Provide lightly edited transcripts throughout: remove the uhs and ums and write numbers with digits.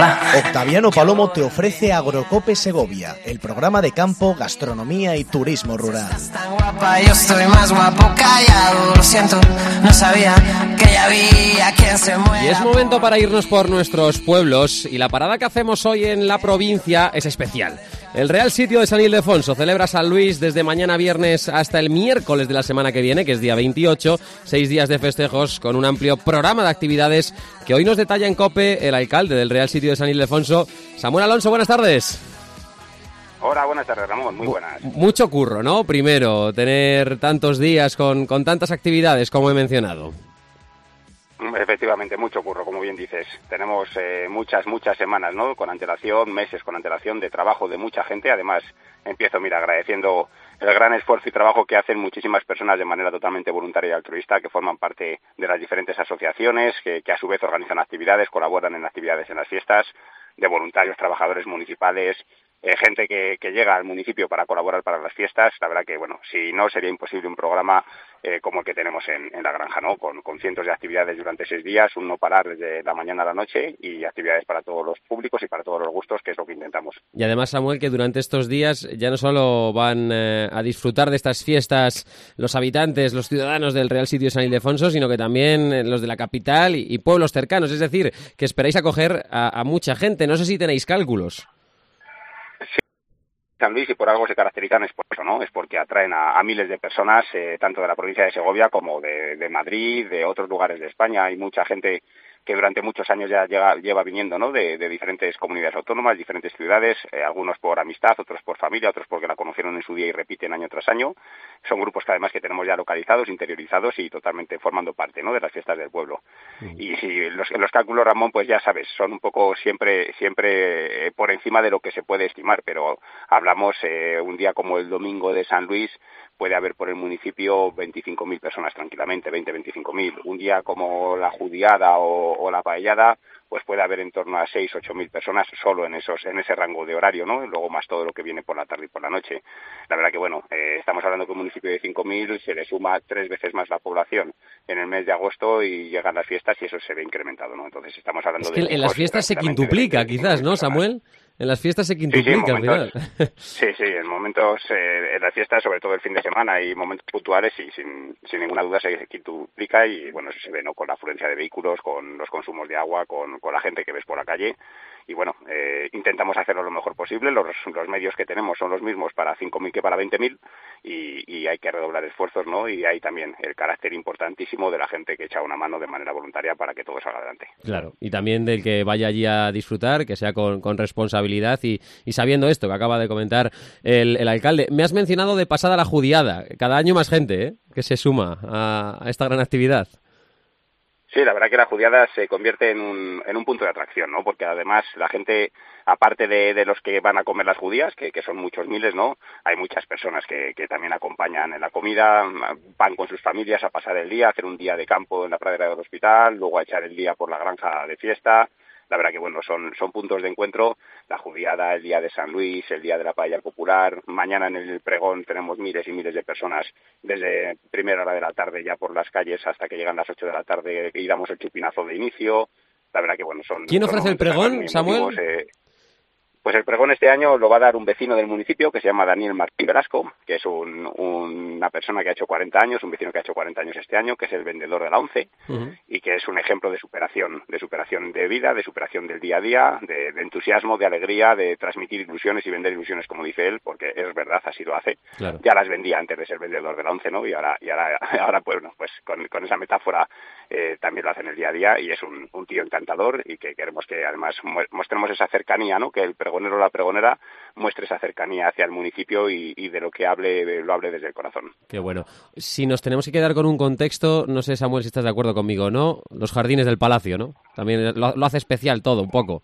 va. Octaviano Palomo te ofrece Agrocope Segovia, el programa de campo, gastronomía y turismo rural. Tan guapa, yo estoy más guapo callado. Lo siento, no sabía que ya había quien se muera. Y es momento para irnos por nuestros pueblos, y la parada que hacemos hoy en la provincia es especial. El Real Sitio de San Ildefonso celebra San Luis desde mañana viernes hasta el miércoles de la semana que viene, que es día 28, 6 días de festejos con un amplio programa de actividades que hoy nos detalla en COPE el alcalde del Real Sitio de San Ildefonso, Samuel Alonso. Buenas tardes. Hola, buenas tardes, Ramón, muy buenas. Mucho curro, ¿no? Primero, tener tantos días con tantas actividades, como he mencionado. Efectivamente, mucho curro, como bien dices. Tenemos muchas semanas, ¿no? Con antelación, meses con antelación de trabajo de mucha gente. Además, empiezo, agradeciendo el gran esfuerzo y trabajo que hacen muchísimas personas de manera totalmente voluntaria y altruista, que forman parte de las diferentes asociaciones, que a su vez organizan actividades, colaboran en actividades en las fiestas, de voluntarios, trabajadores municipales, gente que llega al municipio para colaborar para las fiestas. La verdad que, bueno, si no, sería imposible un programa como el que tenemos en la granja, ¿no? Con cientos de actividades durante 6 días, un no parar desde la mañana a la noche, y actividades para todos los públicos y para todos los gustos, que es lo que intentamos. Y además, Samuel, que durante estos días ya no solo van a disfrutar de estas fiestas los habitantes, los ciudadanos del Real Sitio de San Ildefonso, sino que también los de la capital y pueblos cercanos. Es decir, que esperáis acoger a mucha gente. No sé si tenéis cálculos. San Luis, y por algo se caracterizan, es por eso, ¿no? Es porque atraen a miles de personas, tanto de la provincia de Segovia como de Madrid, de otros lugares de España. Hay mucha gente que durante muchos años ya lleva viniendo, ¿no? De diferentes comunidades autónomas, diferentes ciudades, algunos por amistad, otros por familia, otros porque la conocieron en su día y repiten año tras año. Son grupos que además que tenemos ya localizados, interiorizados y totalmente formando parte, ¿no? De las fiestas del pueblo. Y si los cálculos, Ramón, pues ya sabes, son un poco siempre por encima de lo que se puede estimar, pero hablamos un día como el domingo de San Luis, puede haber por el municipio 25.000 personas tranquilamente, 25.000. Un día como la Judiada o la Paellada, pues puede haber en torno a 6-8.000 personas solo en ese rango de horario, ¿no? Y luego más todo lo que viene por la tarde y por la noche. La verdad que, bueno, estamos hablando que un municipio de 5.000 se le suma 3 veces más la población en el mes de agosto y llegan las fiestas y eso se ve incrementado, ¿no? Entonces estamos hablando de... Es que en las fiestas se quintuplica, quizás, ¿no, Samuel? En las fiestas se quintuplica al final. Sí, en momentos, en las fiestas, sobre todo el fin de semana y momentos puntuales, y sin ninguna duda se quintuplica, y bueno, eso se ve, ¿no? Con la afluencia de vehículos, con los consumos de agua, con la gente que ves por la calle. Y bueno, intentamos hacerlo lo mejor posible. Los medios que tenemos son los mismos para 5.000 que para 20.000, y hay que redoblar esfuerzos, ¿no? Y hay también el carácter importantísimo de la gente que echa una mano de manera voluntaria para que todo salga adelante. Claro, y también del que vaya allí a disfrutar, que sea con responsabilidad y sabiendo esto que acaba de comentar el alcalde. Me has mencionado de pasada la Judiada. Cada año más gente, que se suma a esta gran actividad. Sí, la verdad que la Judiada se convierte en un punto de atracción, ¿no? Porque además la gente, aparte de los que van a comer las judías, que son muchos miles, ¿no? Hay muchas personas que también acompañan en la comida, van con sus familias a pasar el día, a hacer un día de campo en la pradera del hospital, luego a echar el día por la granja de fiesta. La verdad que, bueno, son puntos de encuentro. La Judiada, el día de San Luis, el día de la paella popular. Mañana en el pregón tenemos miles y miles de personas desde primera hora de la tarde ya por las calles hasta que llegan las 8 de la tarde y damos el chupinazo de inicio. La verdad que, bueno, son... ¿Quién ofrece el pregón, Samuel? Pues el pregón este año lo va a dar un vecino del municipio que se llama Daniel Martín Velasco, que es una persona que ha hecho 40 años, un vecino que ha hecho 40 años este año, que es el vendedor de la ONCE, y que es un ejemplo de superación de vida, de superación del día a día, de entusiasmo, de alegría, de transmitir ilusiones y vender ilusiones, como dice él, porque es verdad, así lo hace. Claro. Ya las vendía antes de ser vendedor de la ONCE, ¿no? Y ahora pues, bueno, pues con esa metáfora también lo hace en el día a día, y es un tío encantador, y que queremos que además mostremos esa cercanía, ¿no? Que el pregonero o la pregonera muestre esa cercanía hacia el municipio y de lo que lo hable desde el corazón. Qué bueno. Si nos tenemos que quedar con un contexto, no sé, Samuel, si estás de acuerdo conmigo o no, los jardines del palacio, ¿no? También lo hace especial todo, un poco.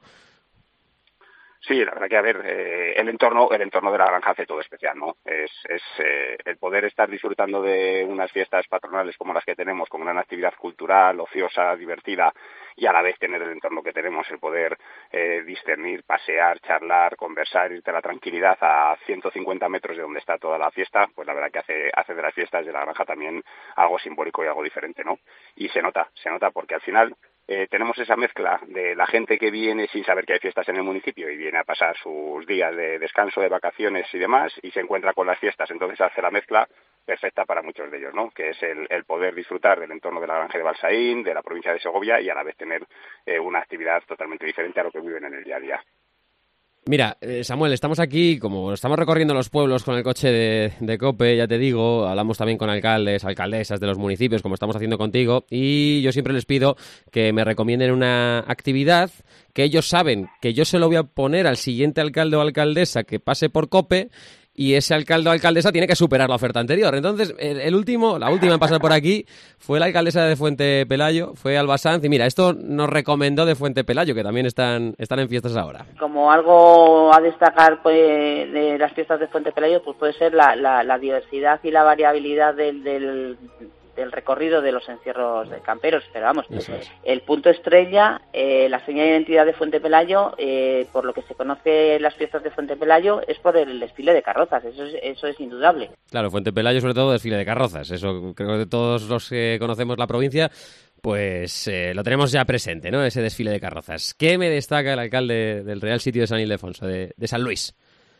Sí, la verdad que, a ver, el entorno de la granja hace todo especial, ¿no? Es el poder estar disfrutando de unas fiestas patronales como las que tenemos, con gran actividad cultural, ociosa, divertida, y a la vez tener el entorno que tenemos, el poder discernir, pasear, charlar, conversar, irte a la tranquilidad a 150 metros de donde está toda la fiesta, pues la verdad que hace de las fiestas de la granja también algo simbólico y algo diferente, ¿no? Y se nota porque al final tenemos esa mezcla de la gente que viene sin saber que hay fiestas en el municipio y viene a pasar sus días de descanso, de vacaciones y demás, y se encuentra con las fiestas, entonces hace la mezcla perfecta para muchos de ellos, ¿no? Que es el poder disfrutar del entorno de la Granja de Balsaín, de la provincia de Segovia, y a la vez tener una actividad totalmente diferente a lo que viven en el día a día. Mira, Samuel, estamos aquí, como estamos recorriendo los pueblos con el coche de COPE, ya te digo, hablamos también con alcaldes, alcaldesas de los municipios, como estamos haciendo contigo, y yo siempre les pido que me recomienden una actividad que ellos saben que yo se lo voy a poner al siguiente alcalde o alcaldesa que pase por COPE, y ese alcalde o alcaldesa tiene que superar la oferta anterior. Entonces, la última en pasar por aquí fue la alcaldesa de Fuente Pelayo, fue Alba Sanz, y mira, esto nos recomendó de Fuente Pelayo, que también están en fiestas ahora. Como algo a destacar pues, de las fiestas de Fuente Pelayo, pues puede ser la diversidad y la variabilidad del recorrido de los encierros de camperos, pero vamos, el punto estrella, la señal de identidad de Fuente Pelayo, por lo que se conoce las fiestas de Fuente Pelayo, es por el desfile de carrozas, eso es indudable. Claro, Fuente Pelayo sobre todo desfile de carrozas, eso creo que todos los que conocemos la provincia, pues lo tenemos ya presente, ¿no? Ese desfile de carrozas. ¿Qué me destaca el alcalde del Real Sitio de San Ildefonso, de San Luis?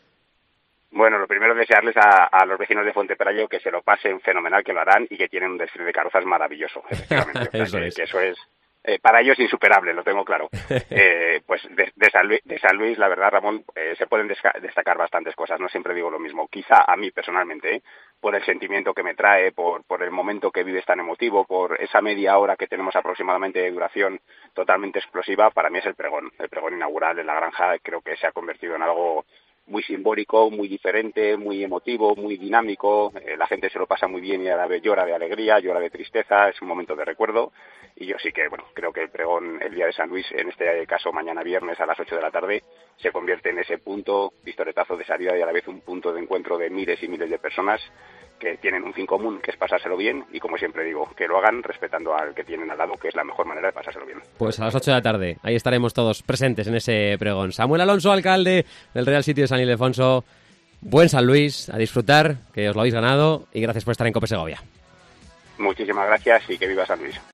Bueno, lo primero es desearles a los vecinos de Fuente Pelayo que se lo pasen fenomenal, que lo harán y que tienen un desfile de carrozas maravilloso, efectivamente. Eso es. Que eso es para ellos insuperable, lo tengo claro. Pues de San Luis, la verdad, Ramón, se pueden destacar bastantes cosas, no siempre digo lo mismo. Quizá a mí personalmente, por el sentimiento que me trae, por el momento que vives tan emotivo, por esa media hora que tenemos aproximadamente de duración totalmente explosiva, para mí es el pregón inaugural de la granja. Creo que se ha convertido en algo muy simbólico, muy diferente, muy emotivo, muy dinámico. La gente se lo pasa muy bien y a la vez llora de alegría, llora de tristeza, es un momento de recuerdo. Y yo sí que, creo que el pregón el día de San Luis, en este caso mañana viernes a las 8 de la tarde, se convierte en ese punto, pistoletazo de salida y a la vez un punto de encuentro de miles y miles de personas que tienen un fin común, que es pasárselo bien, y como siempre digo, que lo hagan respetando al que tienen al lado, que es la mejor manera de pasárselo bien. Pues a las 8 de la tarde, ahí estaremos todos presentes en ese pregón. Samuel Alonso, alcalde del Real Sitio de San Ildefonso, buen San Luis, a disfrutar, que os lo habéis ganado, y gracias por estar en COPE Segovia. Muchísimas gracias y que viva San Luis.